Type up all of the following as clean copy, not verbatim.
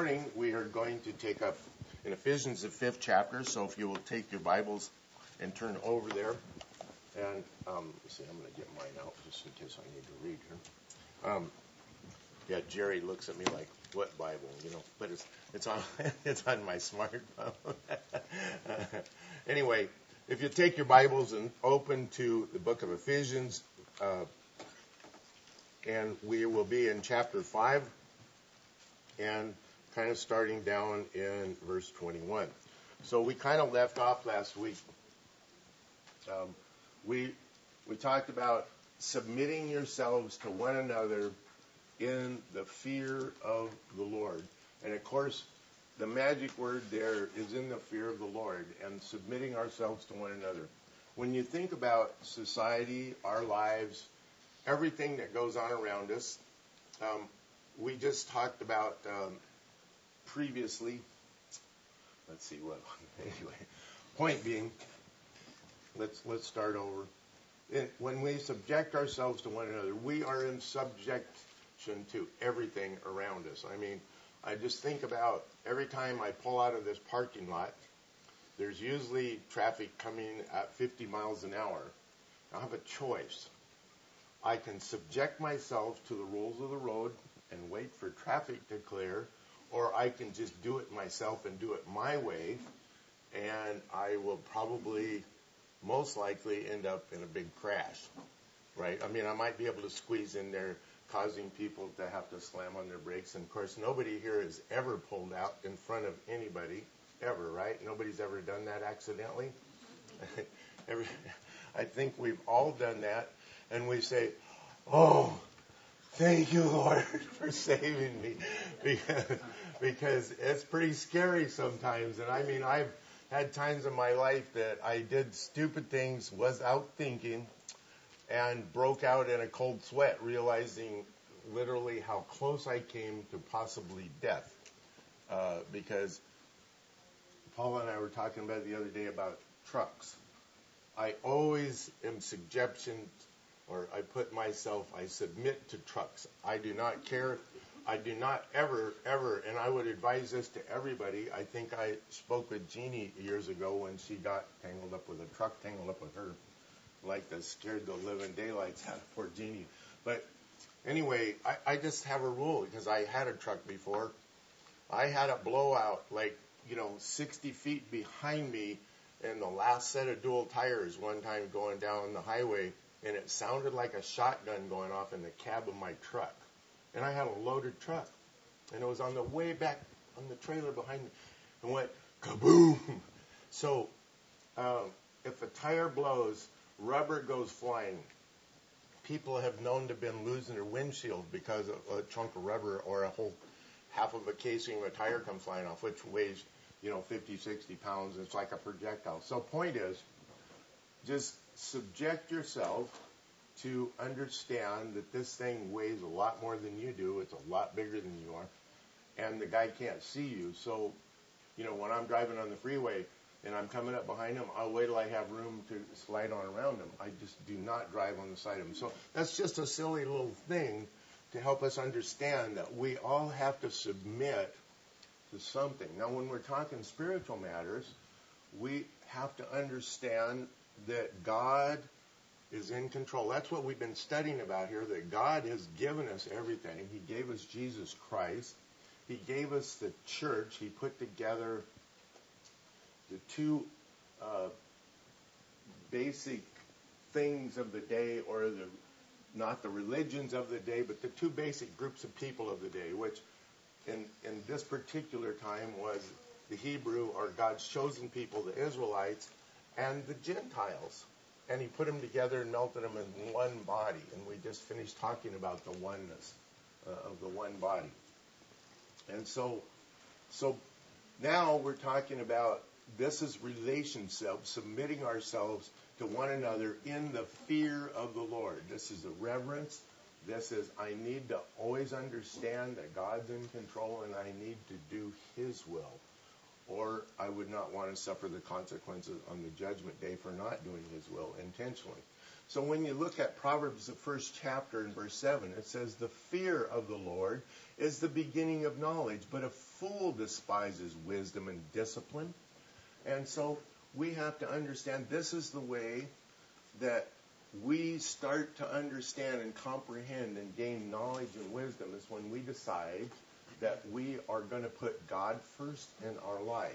morning we are going to take up in Ephesians, the 5th chapter. So if you will take your Bibles and turn over there. And let's see, I'm going to get mine out just in case I need to read here. Yeah, Jerry looks at me like, what Bible? You know, but it's on it's on my smartphone. Anyway, if you take your Bibles and open to the book of Ephesians, and we will be in chapter 5 and kind of starting down in verse 21. So we kind of left off last week. We talked about submitting yourselves to one another in the fear of the Lord. And of course, the magic word there is in the fear of the Lord and submitting ourselves to one another. When you think about society, our lives, everything that goes on around us, we just talked about previously. Let's see what. Anyway, point being, let's start over. When we subject ourselves to one another, we are in subjection to everything around us. I mean, I just think about every time I pull out of this parking lot, there's usually traffic coming at 50 miles an hour. I have a choice. I can subject myself to the rules of the road and wait for traffic to clear, or I can just do it myself and do it my way, and I will probably, most likely, end up in a big crash, right? I mean, I might be able to squeeze in there, causing people to have to slam on their brakes. And, of course, nobody here has ever pulled out in front of anybody, ever, right? Nobody's ever done that accidentally. I think we've all done that, and we say, oh, thank you, Lord, for saving me, because it's pretty scary sometimes. And, I mean, I've had times in my life that I did stupid things, was out thinking, and broke out in a cold sweat, realizing literally how close I came to possibly death. Because Paula and I were talking about it the other day about trucks. I always am subjection, or I submit to trucks. I do not care. I do not ever, and I would advise this to everybody. I think I spoke with Jeannie years ago when she got tangled up with a truck, tangled up with her, like that scared the living daylights out of poor Jeannie. But anyway, I just have a rule, because I had a truck before. I had a blowout, 60 feet behind me in the last set of dual tires one time going down the highway, and it sounded like a shotgun going off in the cab of my truck. And I had a loaded truck, and it was on the way back on the trailer behind me, and went kaboom. So if a tire blows, rubber goes flying. People have known to have been losing their windshield because of a chunk of rubber or a whole half of a casing of a tire comes flying off, which weighs 50, 60 pounds. It's like a projectile. So point is, just subject yourself to understand that this thing weighs a lot more than you do. It's a lot bigger than you are. And the guy can't see you. So, when I'm driving on the freeway and I'm coming up behind him, I'll wait till I have room to slide on around him. I just do not drive on the side of him. So that's just a silly little thing to help us understand that we all have to submit to something. Now, when we're talking spiritual matters, we have to understand that God is in control. That's what we've been studying about here, that God has given us everything. He gave us Jesus Christ. He gave us the church. He put together the two basic things of the day, or not the religions of the day, but the two basic groups of people of the day, which in this particular time was the Hebrew, or God's chosen people, the Israelites, and the Gentiles. And he put them together and melted them in one body. And we just finished talking about the oneness of the one body. And so now we're talking about, this is relationship, submitting ourselves to one another in the fear of the Lord. This is the reverence. This is, I need to always understand that God's in control and I need to do His will, or I would not want to suffer the consequences on the judgment day for not doing His will intentionally. So when you look at Proverbs, the first chapter in verse 7, it says, the fear of the Lord is the beginning of knowledge, but a fool despises wisdom and discipline. And so we have to understand this is the way that we start to understand and comprehend and gain knowledge and wisdom, is when we decide that we are going to put God first in our life.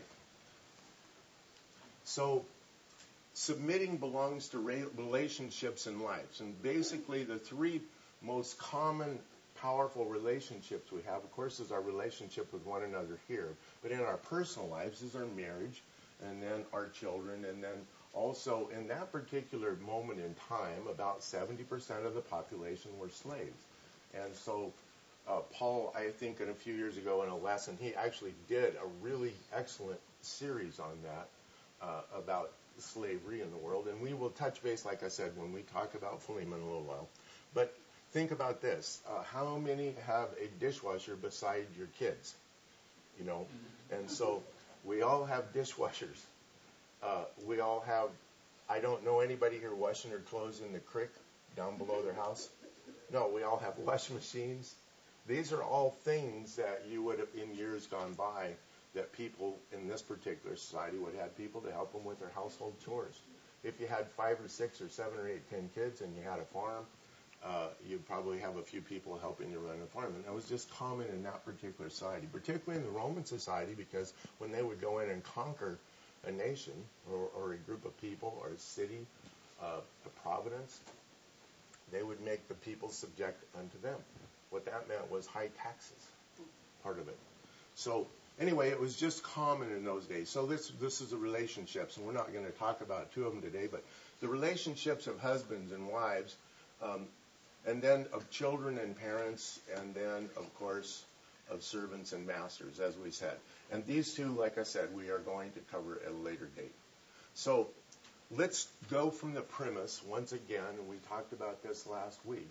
So submitting belongs to relationships in lives. And basically the three most common, powerful relationships we have, of course, is our relationship with one another here. But in our personal lives is our marriage, and then our children, and then also in that particular moment in time, about 70% of the population were slaves. And so Paul, I think a few years ago in a lesson, he actually did a really excellent series on that, about slavery in the world. And we will touch base, like I said, when we talk about Philemon in a little while. But think about this. How many have a dishwasher beside your kids? You know, and so we all have dishwashers. We all have, I don't know anybody here washing their clothes in the creek down below their house. No, we all have washing machines. These are all things that you would have, in years gone by, that people in this particular society would have people to help them with their household chores. If you had 5 or 6 or 7 or 8, 10 kids and you had a farm, you'd probably have a few people helping you run a farm. And that was just common in that particular society, particularly in the Roman society, because when they would go in and conquer a nation or a group of people or a city, a province, they would make the people subject unto them. What that meant was high taxes, part of it. So anyway, it was just common in those days. So this is the relationships, and we're not going to talk about 2 of them today, but the relationships of husbands and wives, and then of children and parents, and then, of course, of servants and masters, as we said. And these 2, like I said, we are going to cover at a later date. So let's go from the premise once again, and we talked about this last week.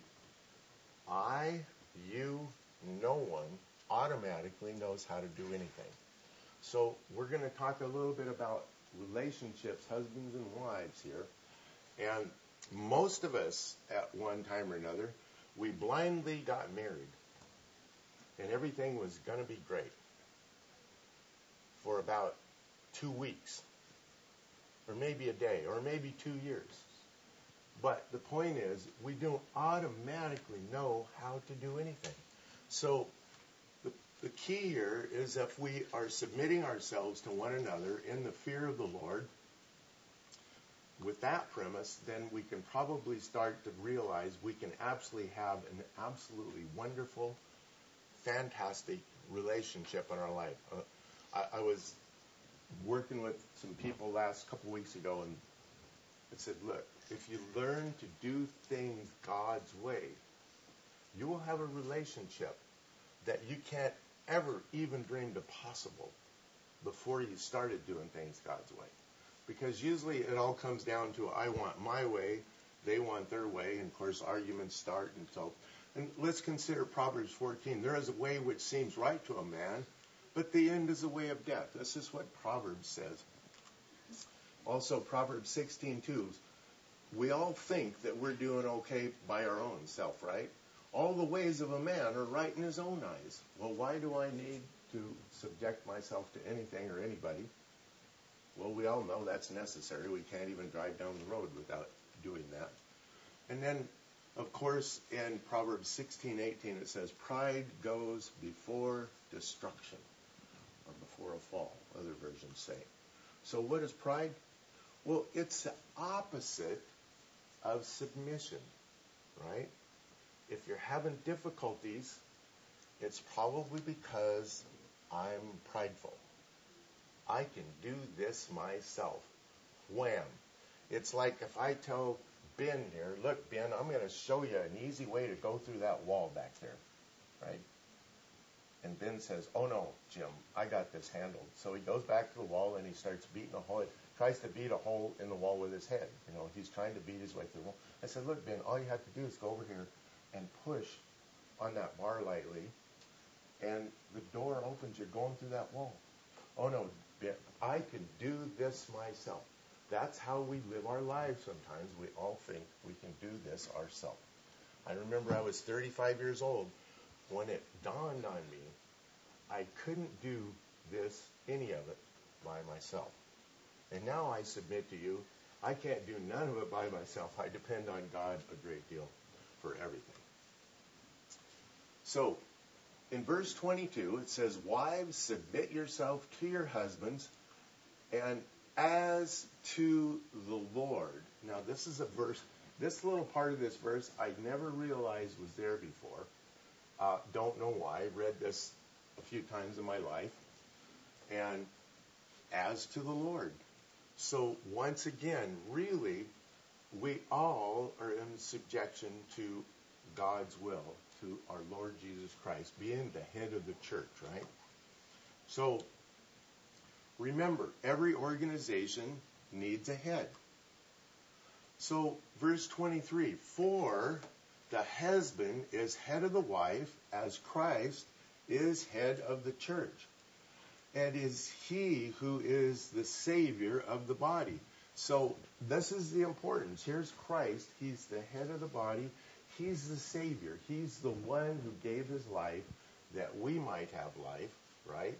You, no one automatically knows how to do anything. So we're going to talk a little bit about relationships, husbands and wives here. And most of us, at one time or another, we blindly got married. And everything was going to be great for about 2 weeks, or maybe a day, or maybe 2 years. But the point is, we don't automatically know how to do anything. So the key here is if we are submitting ourselves to one another in the fear of the Lord, with that premise, then we can probably start to realize we can absolutely have an absolutely wonderful, fantastic relationship in our life. I was working with some people last couple weeks ago, and it said, look, if you learn to do things God's way, you will have a relationship that you can't ever even dream to possible before you started doing things God's way. Because usually it all comes down to, I want my way, they want their way, and of course arguments start. And let's consider Proverbs 14. There is a way which seems right to a man, but the end is a way of death. This is what Proverbs says. Also, Proverbs 16:2. We all think that we're doing okay by our own self, right? All the ways of a man are right in his own eyes. Well, why do I need to subject myself to anything or anybody? Well, we all know that's necessary. We can't even drive down the road without doing that. And then, of course, in Proverbs 16:18, it says, pride goes before destruction, or before a fall, other versions say. So what is pride? Well, it's the opposite of submission, right? If you're having difficulties, it's probably because I'm prideful. I can do this myself. Wham. It's like if I tell Ben here, look, Ben, I'm going to show you an easy way to go through that wall back there, right? And Ben says, oh no, Jim, I got this handled. So he goes back to the wall and he starts beating a hole. Tries to beat a hole in the wall with his head. You know, he's trying to beat his way through the wall. I said, look, Ben, all you have to do is go over here and push on that bar lightly, and the door opens. You're going through that wall. Oh no, Ben, I can do this myself. That's how we live our lives sometimes. We all think we can do this ourselves. I remember I was 35 years old when it dawned on me I couldn't do this, any of it, by myself. And now I submit to you, I can't do none of it by myself. I depend on God a great deal for everything. So, in verse 22, it says, "Wives, submit yourself to your husbands, and as to the Lord." Now, this is a verse, this little part of this verse I never realized was there before. Don't know why. I read this a few times in my life. And as to the Lord. So, once again, really, we all are in subjection to God's will, to our Lord Jesus Christ, being the head of the church, right? So, remember, every organization needs a head. So, verse 23, "For the husband is head of the wife, as Christ is head of the church, and is he who is the Savior of the body." So, this is the importance. Here's Christ. He's the head of the body. He's the Savior. He's the one who gave his life that we might have life, right?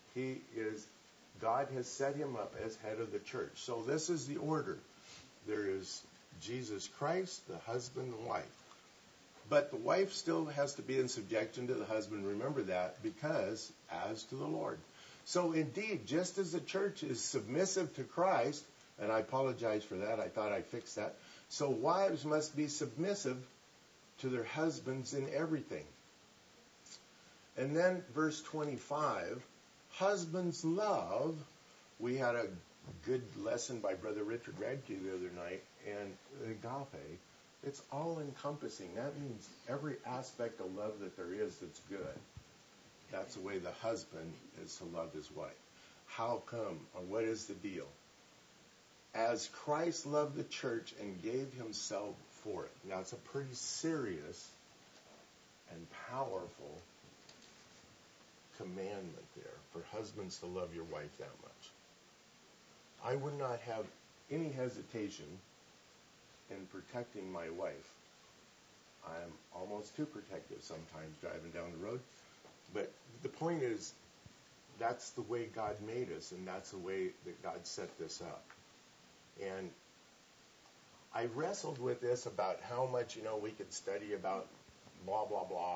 God has set him up as head of the church. So this is the order. There is Jesus Christ, the husband and wife. But the wife still has to be in subjection to the husband. Remember that, because as to the Lord. So indeed, just as the church is submissive to Christ, and I apologize for that, I thought I fixed that. So wives must be submissive to their husbands in everything. And then verse 25, "Husbands love." We had a good lesson by Brother Richard Radke the other night, and agape, it's all-encompassing. That means every aspect of love that there is that's good. That's the way the husband is to love his wife. How come, or what is the deal? "As Christ loved the church and gave himself for it." Now, it's a pretty serious and powerful commandment there for husbands to love your wife that much. I would not have any hesitation in protecting my wife. I'm almost too protective sometimes driving down the road. But the point is, that's the way God made us, and that's the way that God set this up. And I wrestled with this about how much, we could study about blah, blah, blah,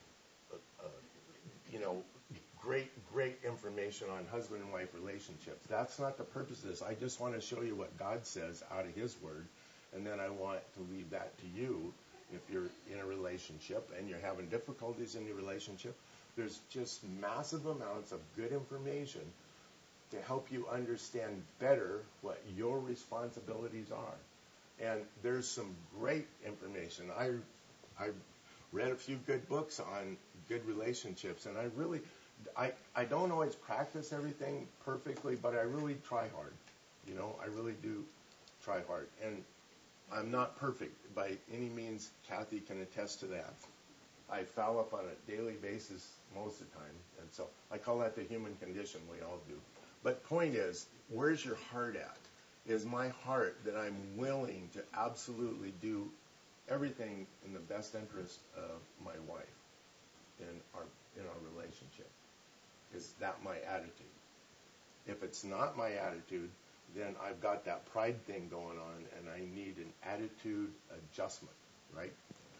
great information on husband and wife relationships. That's not the purpose of this. I just want to show you what God says out of his word, and then I want to leave that to you. If you're in a relationship and you're having difficulties in your relationship, there's just massive amounts of good information to help you understand better what your responsibilities are. And there's some great information. I read a few good books on good relationships, and I don't always practice everything perfectly, but I really try hard. I really do try hard. And I'm not perfect by any means. Kathy can attest to that. I foul up on a daily basis most of the time, and so I call that the human condition. We all do. But point is, where's your heart at? Is my heart that I'm willing to absolutely do everything in the best interest of my wife in our relationship? Is that my attitude? If it's not my attitude, then I've got that pride thing going on, and I need an attitude adjustment, right?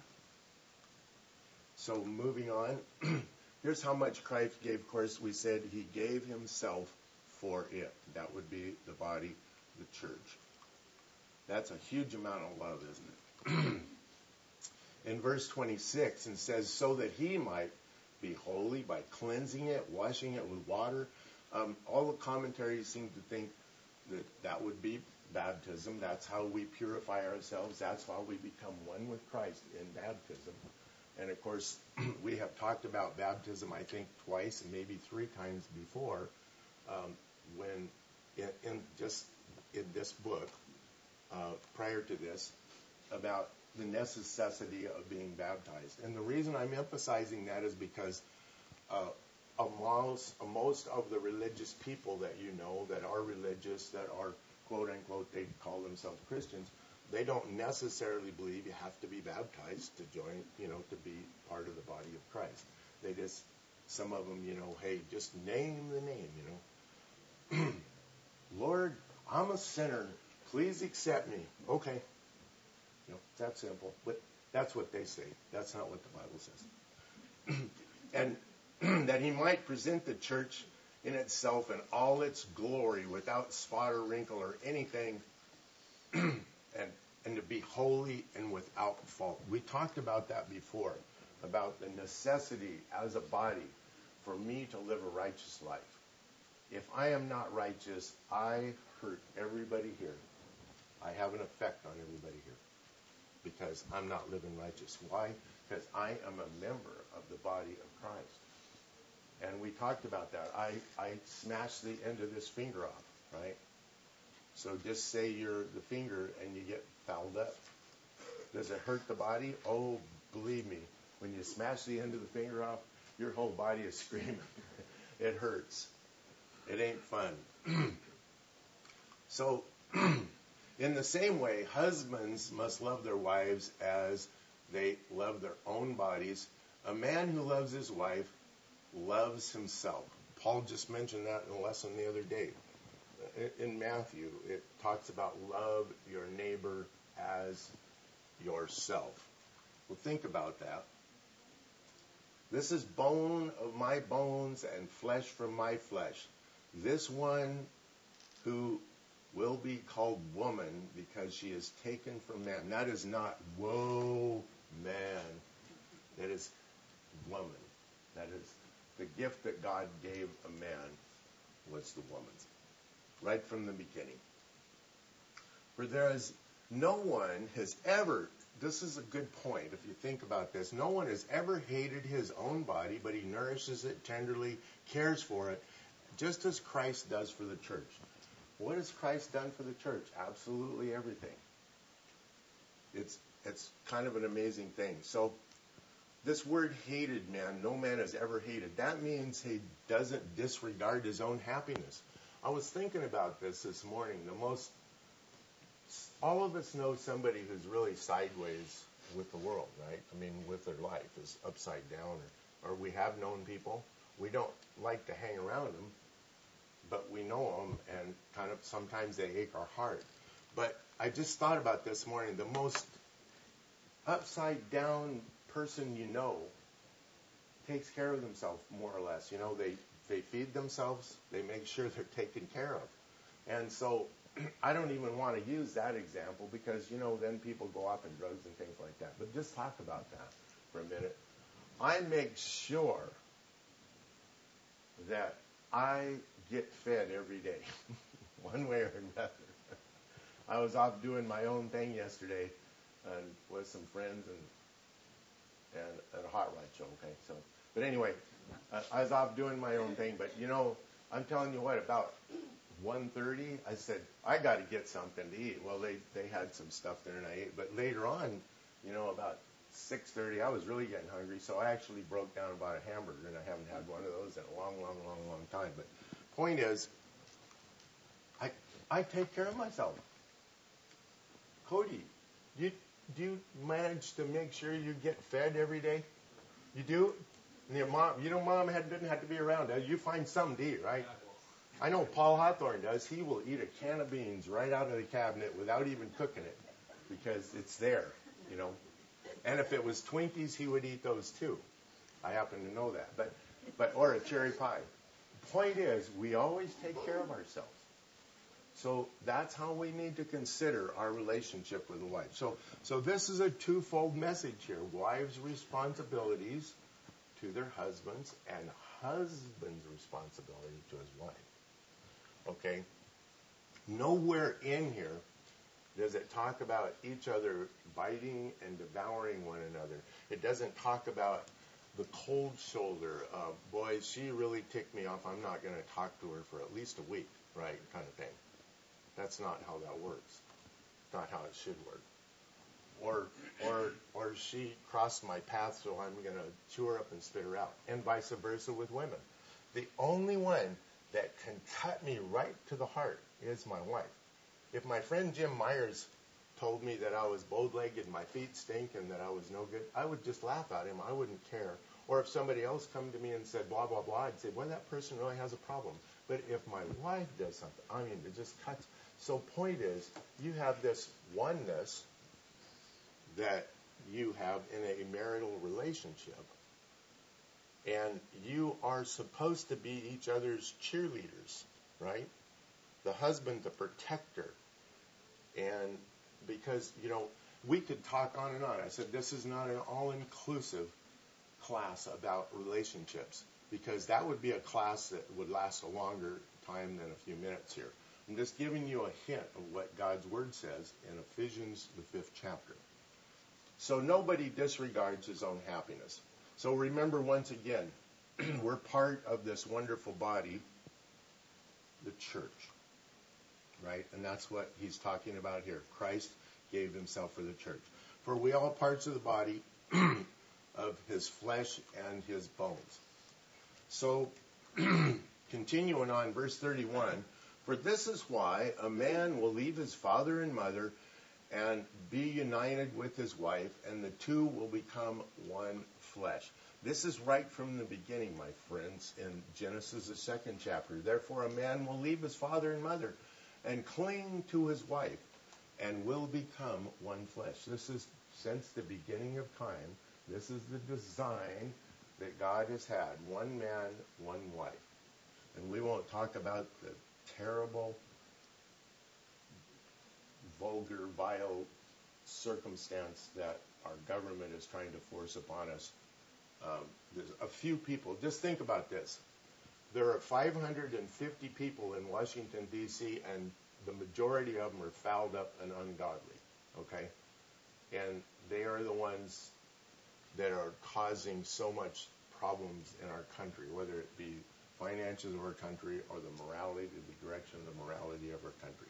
So moving on, here's how much Christ gave. Of course, we said he gave himself for it. That would be the body, the church. That's a huge amount of love, isn't it? In verse 26, it says, "So that he might be holy by cleansing it, washing it with water." All the commentaries seem to think that would be baptism. That's how we purify ourselves. That's how we become one with Christ in baptism. And of course, we have talked about baptism, I think, twice and maybe 3 times before, when in this book, prior to this, about the necessity of being baptized. And the reason I'm emphasizing that is because most of the religious people that that are religious, that are quote unquote, they call themselves Christians, they don't necessarily believe you have to be baptized to join, to be part of the body of Christ. They just, some of them, hey, just name the name, Lord, I'm a sinner. Please accept me. Okay. It's that simple. But that's what they say. That's not what the Bible says. And that he might present the church in itself in all its glory without spot or wrinkle or anything, and to be holy and without fault. We talked about that before, about the necessity as a body for me to live a righteous life. If I am not righteous, I hurt everybody here. I have an effect on everybody here because I'm not living righteous. Why? Because I am a member of the body of Christ. And we talked about that. I smashed the end of this finger off, right? So just say you're the finger and you get fouled up. Does it hurt the body? Oh, believe me, when you smash the end of the finger off, your whole body is screaming. It hurts. It ain't fun. So, in the same way, husbands must love their wives as they love their own bodies. A man who loves his wife loves himself. Paul just mentioned that in a lesson the other day. In Matthew, it talks about love your neighbor as yourself. Well, think about that. This is bone of my bones and flesh from my flesh. This one who will be called woman because she is taken from man. That is not, whoa, man. That is woman. That is the gift that God gave a man was the woman's. Right from the beginning. For there is no one has ever, this is a good point if you think about this, no one has ever hated his own body, but he nourishes it tenderly, cares for it, just as Christ does for the church. What has Christ done for the church? Absolutely everything. It's kind of an amazing thing. So this word hated, man, no man has ever hated. That means he doesn't disregard his own happiness. I was thinking about this morning. All of us know somebody who's really sideways with the world, right? I mean, with their life is upside down, or we have known people. We don't like to hang around them, but we know them, and kind of sometimes they ache our heart. But I just thought about this morning. The most upside down person you know takes care of themselves more or less. They feed themselves. They make sure they're taken care of. And so I don't even want to use that example because, then people go off in drugs and things like that. But just talk about that for a minute. I make sure that I get fed every day, one way or another. I was off doing my own thing yesterday with some friends and at a hot rod show, okay? But anyway, I was off doing my own thing, but I'm telling you what, about 1:30, I said, I got to get something to eat. Well, they had some stuff there and I ate, but later on, about 6:30, I was really getting hungry, so I actually broke down and bought a hamburger, and I haven't had one of those in a long time. But point is, I take care of myself. Cody, do you manage to make sure you get fed every day? You do? And your mom, mom didn't have to be around. You find something to eat, right? I know Paul Hawthorne does. He will eat a can of beans right out of the cabinet without even cooking it because it's there, And if it was Twinkies, he would eat those too. I happen to know that. But or a cherry pie. Point is, we always take care of ourselves. So that's how we need to consider our relationship with the wife. So this is a twofold message here. Wives' responsibilities to their husbands and husband's responsibility to his wife. Okay? Nowhere in here does it talk about each other biting and devouring one another. It doesn't talk about the cold shoulder of, boy, she really ticked me off. I'm not going to talk to her for at least a week, right, kind of thing. That's not how that works. It's not how it should work. Or she crossed my path, so I'm going to chew her up and spit her out. And vice versa with women. The only one that can cut me right to the heart is my wife. If my friend Jim Myers told me that I was bow-legged, my feet stink, and that I was no good, I would just laugh at him. I wouldn't care. Or if somebody else come to me and said blah, blah, blah, I'd say, well, that person really has a problem. But if my wife does something, I mean, it just cuts. So point is, you have this oneness that you have in a marital relationship. And you are supposed to be each other's cheerleaders, right? The husband, the protector. And because, we could talk on and on. I said, this is not an all-inclusive class about relationships, because that would be a class that would last a longer time than a few minutes here. I'm just giving you a hint of what God's Word says in Ephesians, the 5th chapter. So nobody disregards his own happiness. So remember, once again, we're part of this wonderful body, the church, right? And that's what he's talking about here. Christ gave himself for the church. For we all parts of the body of his flesh and his bones. So, continuing on, verse 31, for this is why a man will leave his father and mother and be united with his wife, and the two will become one flesh. This is right from the beginning, my friends, in Genesis, the 2nd chapter. Therefore, a man will leave his father and mother and cling to his wife, and will become one flesh. This is, since the beginning of time, this is the design that God has had. One man, one wife. And we won't talk about the terrible, vulgar, vile circumstance that our government is trying to force upon us. There's a few people. Just think about this. There are 550 people in Washington, D.C., and the majority of them are fouled up and ungodly, okay? And they are the ones that are causing so much problems in our country, whether it be finances of our country or the morality, the direction of the morality of our country.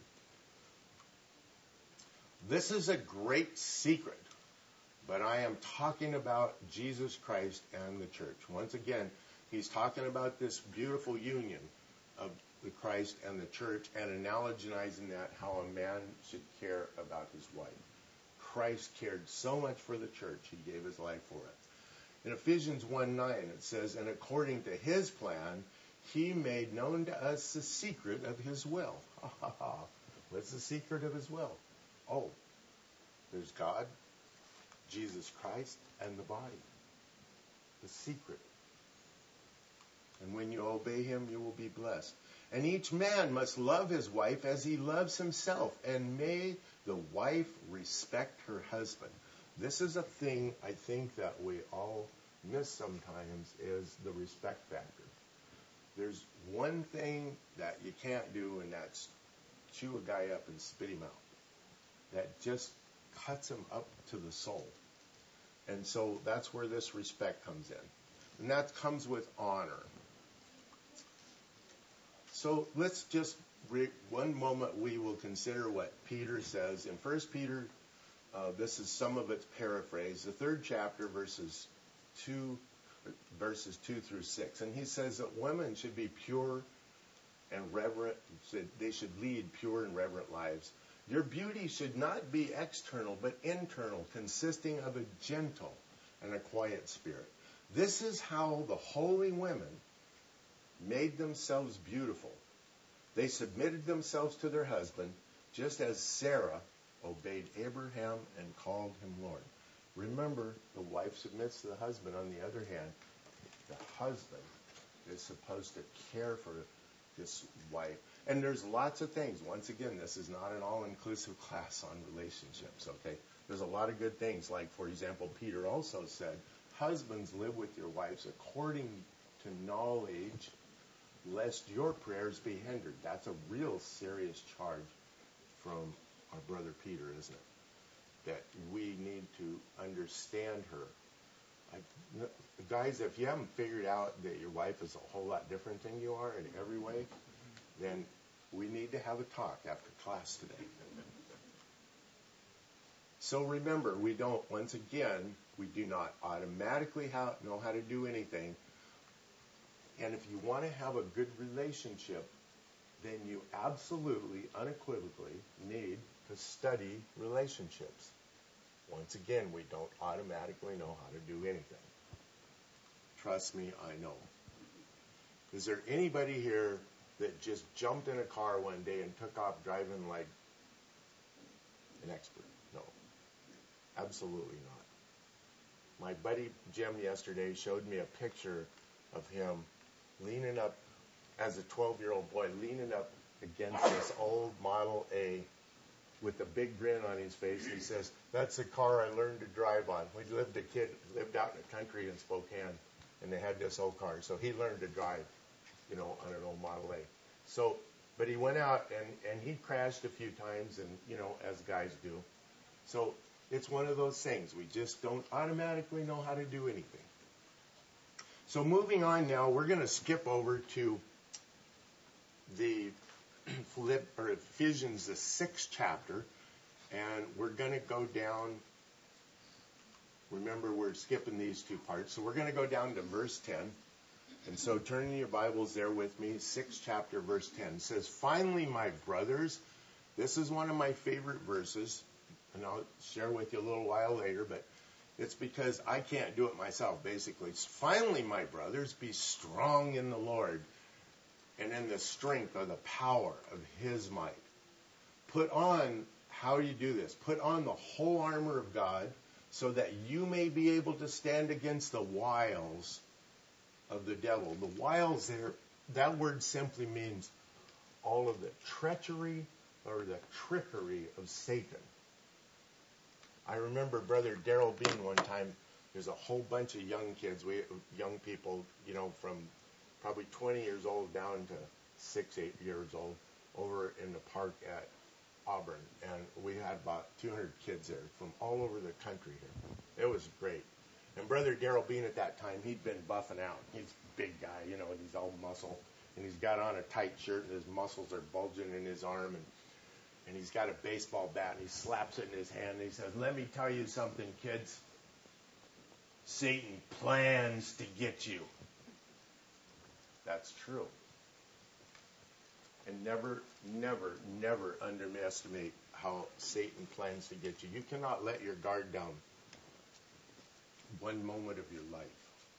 This is a great secret, but I am talking about Jesus Christ and the church. Once again, he's talking about this beautiful union of the Christ and the church, and analogizing that how a man should care about his wife. Christ cared so much for the church, he gave his life for it. In Ephesians 1:9, it says, and according to his plan, he made known to us the secret of his will. What's the secret of his will? Oh, there's God, Jesus Christ, and the body. The secret. And when you obey him, you will be blessed. And each man must love his wife as he loves himself. And may the wife respect her husband. This is a thing I think that we all miss sometimes, is the respect factor. There's one thing that you can't do, and that's chew a guy up and spit him out. That just cuts him up to the soul. And so that's where this respect comes in. And that comes with honor. So let's just, one moment we will consider what Peter says. In 1 Peter, this is some of its paraphrase, the 3rd chapter, verses 2 through 6. And he says that women should be pure and reverent. They should lead pure and reverent lives. Your beauty should not be external, but internal, consisting of a gentle and a quiet spirit. This is how the holy women made themselves beautiful. They submitted themselves to their husband, just as Sarah obeyed Abraham and called him Lord. Remember, the wife submits to the husband. On the other hand, the husband is supposed to care for this wife. And there's lots of things. Once again, this is not an all-inclusive class on relationships, okay? There's a lot of good things. Like, for example, Peter also said, husbands, live with your wives according to knowledge, lest your prayers be hindered. That's a real serious charge from our brother Peter, isn't it? That we need to understand her. Guys, if you haven't figured out that your wife is a whole lot different than you are in every way, then we need to have a talk after class today. So remember, we do not automatically know how to do anything. And if you want to have a good relationship, then you absolutely, unequivocally need to study relationships. Once again, we don't automatically know how to do anything. Trust me, I know. Is there anybody here that just jumped in a car one day and took off driving like an expert? No. Absolutely not. My buddy Jim yesterday showed me a picture of him leaning up, as a 12-year-old boy, leaning up against this old Model A with a big grin on his face. He says, "That's the car I learned to drive on." We lived out in the country in Spokane, and they had this old car. So he learned to drive, on an old Model A. So, but he went out and he crashed a few times, and, as guys do. So it's one of those things. We just don't automatically know how to do anything. So moving on now, we're going to skip over to the Ephesians, the 6th chapter, and we're going to go down. Remember, we're skipping these two parts, so we're going to go down to verse 10. And so turn in your Bibles there with me, 6th chapter, verse 10. It says, "Finally, my brothers," this is one of my favorite verses, and I'll share with you a little while later, but it's because I can't do it myself, basically. "Finally, my brothers, be strong in the Lord and in the strength or the power of his might." Put on, how do you do this? Put on the whole armor of God so that you may be able to stand against the wiles of the devil. The wiles there, that word simply means all of the treachery or the trickery of Satan. I remember Brother Darrell Bean one time, there's a whole bunch of young kids, young people, from probably 20 years old down to 6, 8 years old, over in the park at Auburn. And we had about 200 kids there from all over the country here. It was great. And Brother Darrell Bean at that time, he'd been buffing out. He's a big guy, and he's all muscle. And he's got on a tight shirt, and his muscles are bulging in his arm. And he's got a baseball bat, and he slaps it in his hand, and he says, "Let me tell you something, kids. Satan plans to get you." That's true. And never, never, never underestimate how Satan plans to get you. You cannot let your guard down one moment of your life.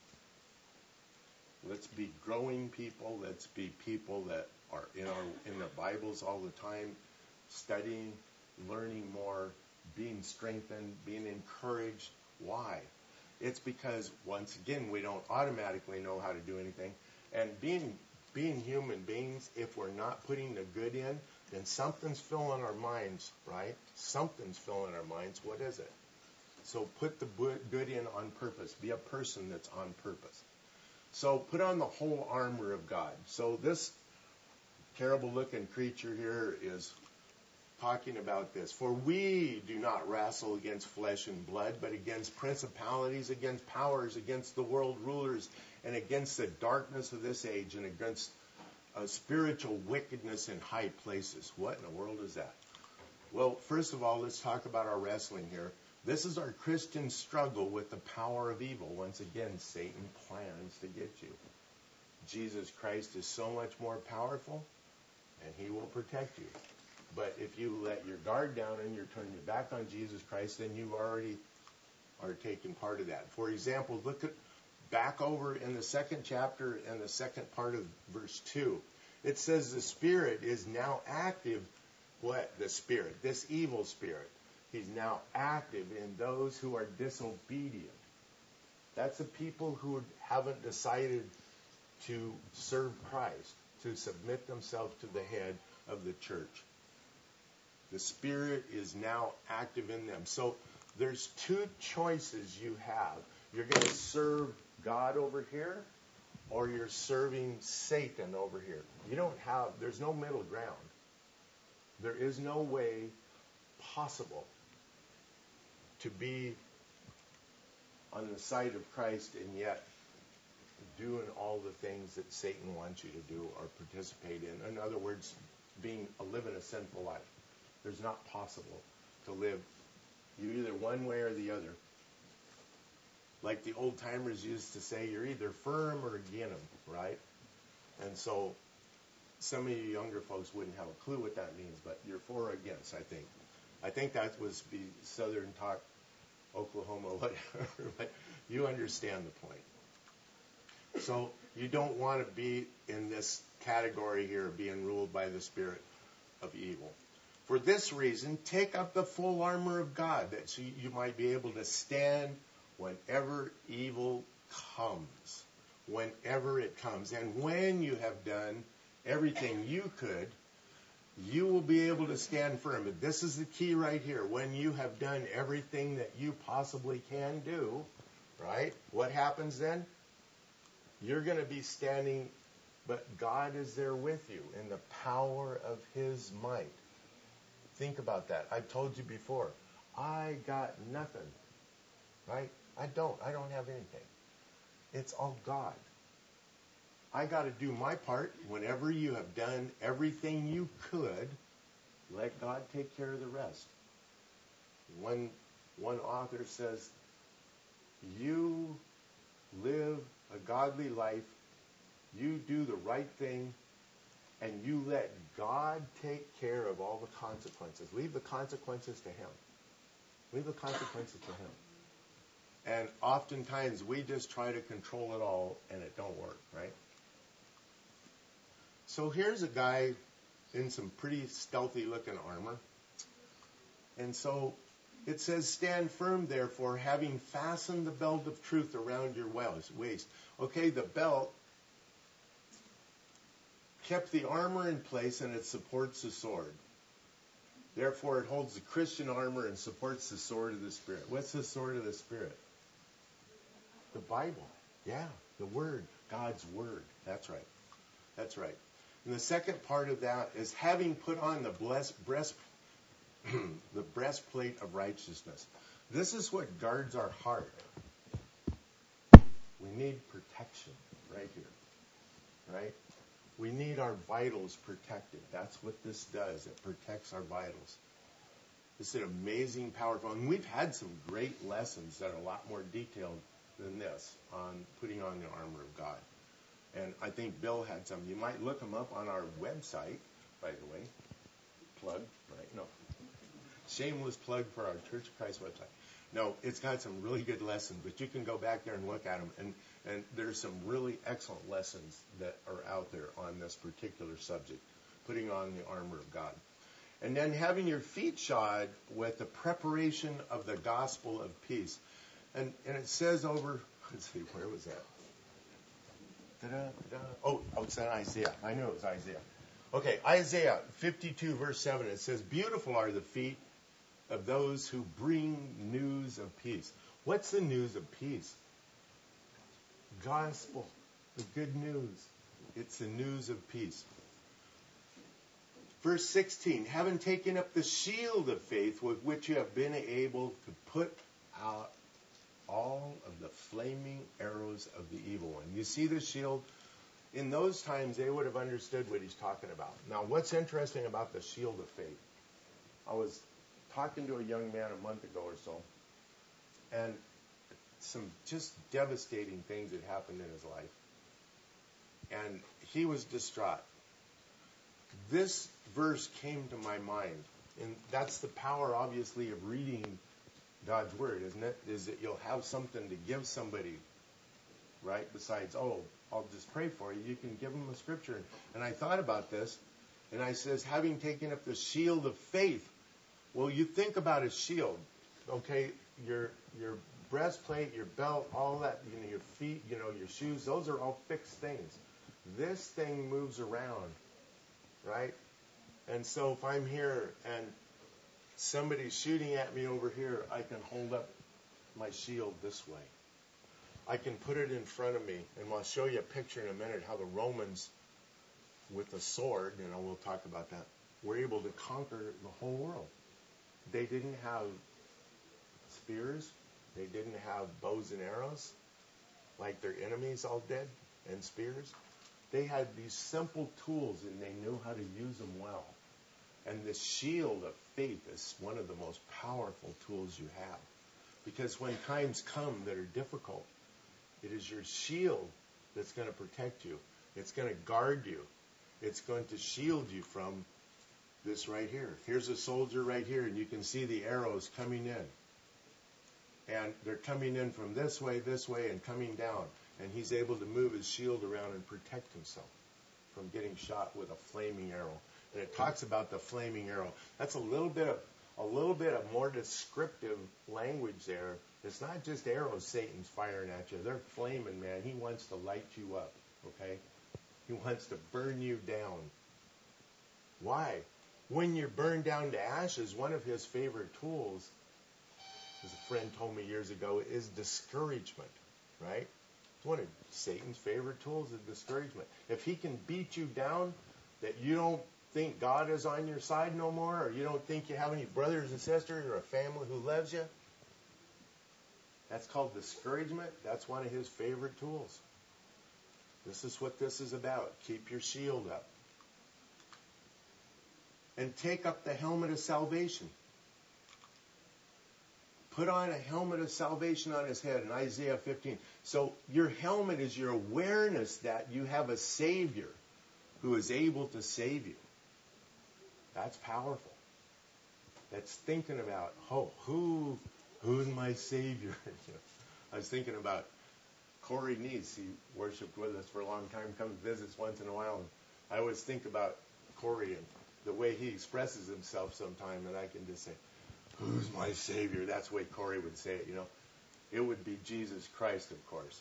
Let's be growing people. Let's be people that are in their Bibles all the time, studying, learning more, being strengthened, being encouraged. Why? It's because, once again, we don't automatically know how to do anything. And being human beings, if we're not putting the good in, then something's filling our minds, right? Something's filling our minds. What is it? So put the good in on purpose. Be a person that's on purpose. So put on the whole armor of God. So this terrible-looking creature here is talking about this. "For we do not wrestle against flesh and blood, but against principalities, against powers, against the world rulers, and against the darkness of this age, and against spiritual wickedness in high places." What in the world is that? Well, first of all, let's talk about our wrestling here. This is our Christian struggle with the power of evil. Once again, Satan plans to get you. Jesus Christ is so much more powerful, and he will protect you. But if you let your guard down and you're turning your back on Jesus Christ, then you already are taking part of that. For example, look at back over in the 2nd chapter and the 2nd part of verse 2. It says the Spirit is now active. What? The Spirit, this evil spirit. He's now active in those who are disobedient. That's the people who haven't decided to serve Christ, to submit themselves to the head of the church. The Spirit is now active in them. So there's two choices you have. You're going to serve God over here, or you're serving Satan over here. There's no middle ground. There is no way possible to be on the side of Christ and yet doing all the things that Satan wants you to do or participate in. In other words, living a sinful life. There's not possible to live. You're either one way or the other. Like the old timers used to say, you're either firm or against them, right? And so some of you younger folks wouldn't have a clue what that means, but you're for or against, I think. I think that was the Southern talk, Oklahoma, whatever, but you understand the point. So you don't want to be in this category here, being ruled by the spirit of evil. For this reason, take up the full armor of God, that so you might be able to stand whenever evil comes. Whenever it comes. And when you have done everything you could, you will be able to stand firm. But this is the key right here. When you have done everything that you possibly can do, right? What happens then? You're going to be standing, but God is there with you in the power of His might. Think about that. I've told you before, I got nothing, right? I don't have anything. It's all God. I got to do my part. Whenever you have done everything you could, let God take care of the rest. One author says, you live a godly life, you do the right thing, and you let God take care of all the consequences. Leave the consequences to Him. Leave the consequences to Him. And oftentimes we just try to control it all, and it don't work, right? So here's a guy in some pretty stealthy-looking armor. And so it says, stand firm, therefore, having fastened the belt of truth around your waist. Okay, the belt kept the armor in place, and it supports the sword. Therefore, it holds the Christian armor and supports the sword of the Spirit. What's the sword of the Spirit? The Bible. Yeah, the Word. God's Word. That's right. That's right. And the second part of that is having put on the breastplate of righteousness. This is what guards our heart. We need protection right here. Right? We need our vitals protected. That's what this does. It protects our vitals. It's an amazing, powerful, and we've had some great lessons that are a lot more detailed than this on putting on the armor of God. And I think Bill had some. You might look them up on our website, by the way. Plug, right? No. Shameless plug for our Church of Christ website. No, it's got some really good lessons, but you can go back there and look at them. And there's some really excellent lessons that are out there on this particular subject, putting on the armor of God. And then having your feet shod with the preparation of the gospel of peace. And it says over, let's see, where was that? Oh, it's in Isaiah. I knew it was Isaiah. Okay, Isaiah 52, verse 7. It says, beautiful are the feet of those who bring news of peace. What's the news of peace? Gospel, the good news. It's the news of peace. Verse 16, having taken up the shield of faith with which you have been able to put out all of the flaming arrows of the evil one. You see the shield? In those times, they would have understood what he's talking about. Now, what's interesting about the shield of faith? I was talking to a young man a month ago or so, and some just devastating things had happened in his life. And he was distraught. This verse came to my mind, and that's the power, obviously, of reading God's Word, isn't it? Is that you'll have something to give somebody, right? Besides, oh, I'll just pray for you. You can give them a scripture. And I thought about this, and I says, having taken up the shield of faith. Well, you think about a shield, okay? Your breastplate, your belt, all that, your feet, your shoes, those are all fixed things. This thing moves around, right? And so if I'm here and somebody's shooting at me over here, I can hold up my shield this way. I can put it in front of me, and I'll show you a picture in a minute how the Romans, with the sword, we'll talk about that, were able to conquer the whole world. They didn't have spears. They didn't have bows and arrows like their enemies all did, and spears. They had these simple tools, and they knew how to use them well. And the shield of faith is one of the most powerful tools you have. Because when times come that are difficult, it is your shield that's going to protect you. It's going to guard you. It's going to shield you from this right here. Here's a soldier right here, and you can see the arrows coming in. And they're coming in from this way, and coming down. And he's able to move his shield around and protect himself from getting shot with a flaming arrow. And it talks about the flaming arrow. That's a little bit of more descriptive language there. It's not just arrows Satan's firing at you. They're flaming, man. He wants to light you up, okay? He wants to burn you down. Why? When you're burned down to ashes, one of his favorite tools, as a friend told me years ago, is discouragement, right? It's one of Satan's favorite tools is discouragement. If he can beat you down, that you don't think God is on your side no more, or you don't think you have any brothers and sisters or a family who loves you, that's called discouragement. That's one of his favorite tools. This is what this is about. Keep your shield up. And take up the helmet of salvation. Put on a helmet of salvation on his head in Isaiah 15. So your helmet is your awareness that you have a Savior who is able to save you. That's powerful. That's thinking about, who's my Savior? I was thinking about Corey Neese. He worshiped with us for a long time, comes visits once in a while. And I always think about Corey and the way he expresses himself sometime, and I can just say, who's my Savior? That's the way Corey would say it, It would be Jesus Christ, of course.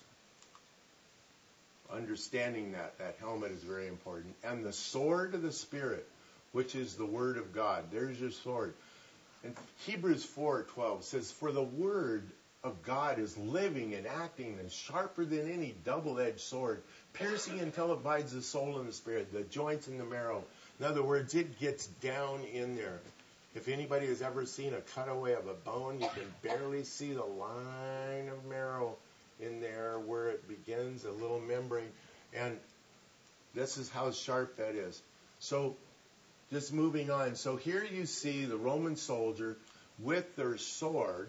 Understanding that helmet is very important. And the sword of the Spirit, which is the Word of God. There's your sword. And Hebrews 4:12 says, for the Word of God is living and acting and sharper than any double-edged sword, piercing until it divides the soul and the spirit, the joints and the marrow. In other words, it gets down in there. If anybody has ever seen a cutaway of a bone, you can barely see the line of marrow in there where it begins, a little membrane. And this is how sharp that is. So just moving on. So here you see the Roman soldier with their sword,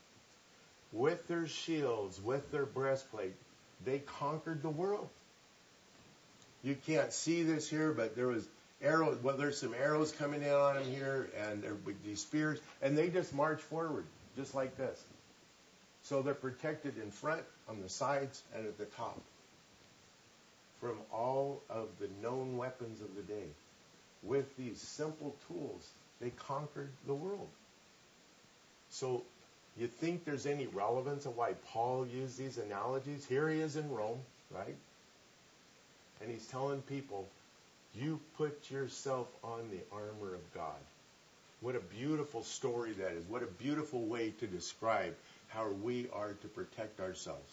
with their shields, with their breastplate. They conquered the world. You can't see this here, but there was arrows. Well, there's some arrows coming in on them here, and there with these spears, and they just march forward, just like this. So they're protected in front, on the sides, and at the top from all of the known weapons of the day. With these simple tools, they conquered the world. So you think there's any relevance of why Paul used these analogies? Here he is in Rome, right? And he's telling people, you put yourself on the armor of God. What a beautiful story that is. What a beautiful way to describe how we are to protect ourselves.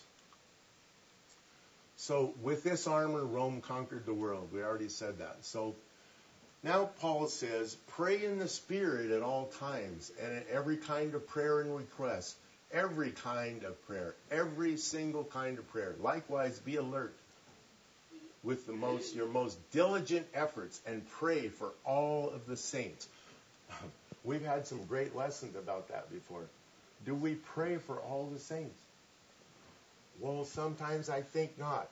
So with this armor, Rome conquered the world. We already said that. So now Paul says, pray in the Spirit at all times, and at every kind of prayer and request. Every kind of prayer. Every single kind of prayer. Likewise, be alert with your most diligent efforts, and pray for all of the saints. We've had some great lessons about that before. Do we pray for all the saints? Well, sometimes I think not.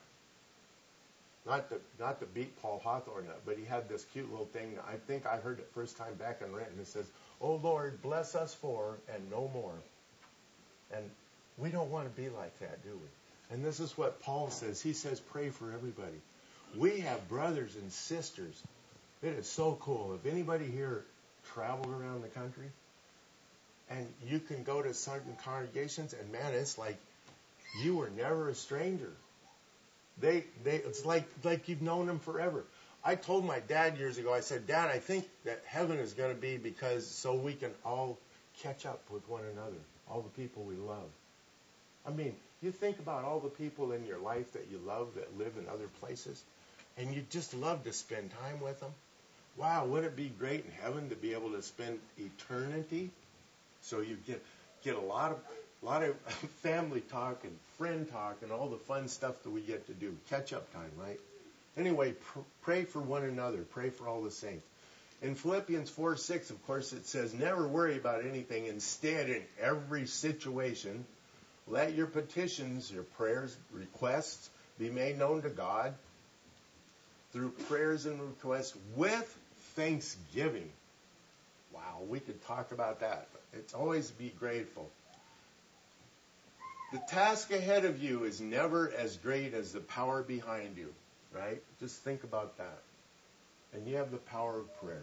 Not to beat Paul Hawthorne up, but he had this cute little thing. I think I heard it first time back in Renton. It says, "Oh Lord, bless us for and no more." And we don't want to be like that, do we? And this is what Paul says. He says, pray for everybody. We have brothers and sisters. It is so cool. If anybody here traveled around the country, and you can go to certain congregations, and man, it's like you were never a stranger. It's like you've known them forever. I told my dad years ago, I said, Dad, I think that heaven is going to be because so we can all catch up with one another, all the people we love. I mean, you think about all the people in your life that you love that live in other places, and you just love to spend time with them. Wow, would it be great in heaven to be able to spend eternity? So you get a lot of family talk and friend talk and all the fun stuff that we get to do. Catch up time, right? Anyway, pray for one another. Pray for all the saints. In Philippians 4:6, of course, it says, never worry about anything. Instead, in every situation, let your petitions, your prayers, requests be made known to God. through prayers and requests with thanksgiving. Wow, we could talk about that. It's always be grateful. The task ahead of you is never as great as the power behind you, right? Just think about that. And you have the power of prayer.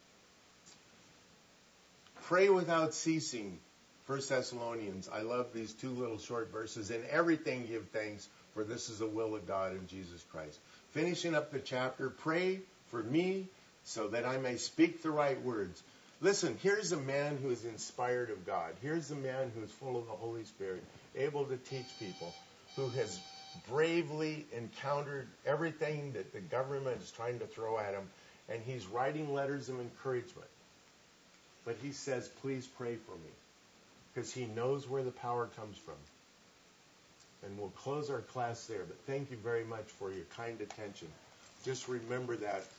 Pray without ceasing. 1 Thessalonians. I love these two little short verses. In everything give thanks, for this is the will of God in Jesus Christ. Finishing up the chapter, pray for me so that I may speak the right words. Listen, here's a man who is inspired of God. Here's a man who is full of the Holy Spirit, able to teach people, who has bravely encountered everything that the government is trying to throw at him, and he's writing letters of encouragement. But he says, please pray for me, because he knows where the power comes from. And we'll close our class there, but thank you very much for your kind attention. Just remember that